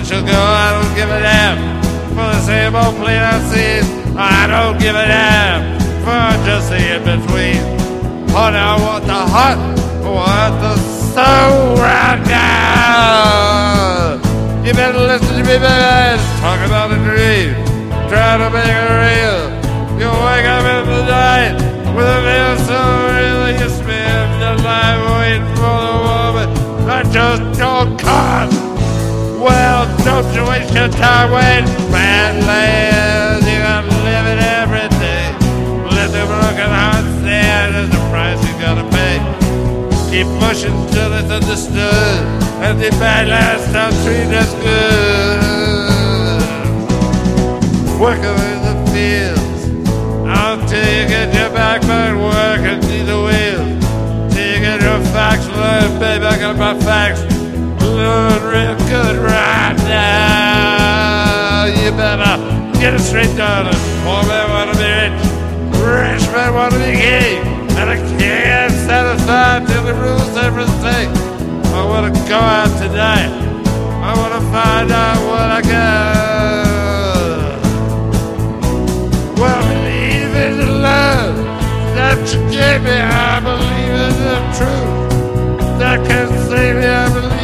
one shall go. I don't give a damn for the same old plane I've seen. I don't give a damn for just the in-between. Oh, now what the heart, what the soul right now. You better listen to me, baby. Talk about a dream, try to make it real. You wake up in the night with a veil so real that you spend your life waiting for the woman that just don't come. Well, don't you waste your time waiting, Badlands. You gotta live it every day. Let the broken heart stand as the price you gotta pay. Keep pushing till it's understood, and the Badlands stop treating us good. Working in the fields until you get your backbone working through the wheels. Till you get your facts learned, baby, I got my facts. Learn real good right now. You better get it straight, darling. Poor men want to be rich, rich men want to be king, and a king ain't satisfied till the rules everything. I want to go out tonight. I want to find out what I got. Well, I believe in the love that you gave me. I believe in the truth that can save me. I believe.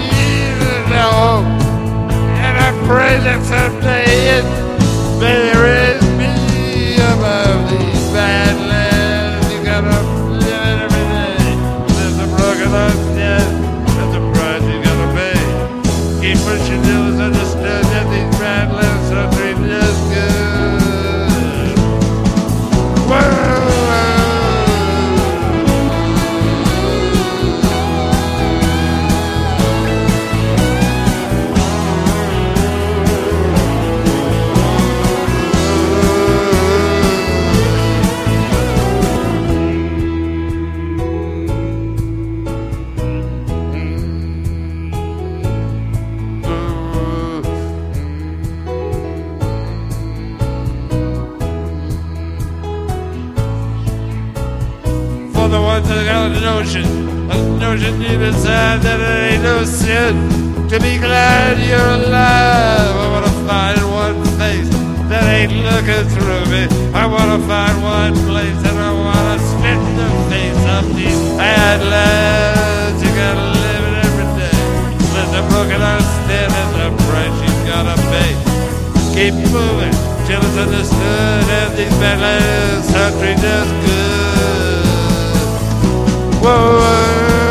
And I pray that someday it may raise me above these badlands. You gotta live it every day. There's a broken heart, yes, that's the price you gotta pay. Keep pushing till it's understood that these badlands are treating us good. Whoa! The ones that got a notion deep inside that it ain't no sin to be glad you're alive. I wanna find one face that ain't looking through me. I wanna find one place and I wanna spit the face of these badlands. You gotta live it every day. Let the broken heart stand as the price you gotta pay. Keep moving till it's understood and these badlands are treating us good. Whoa.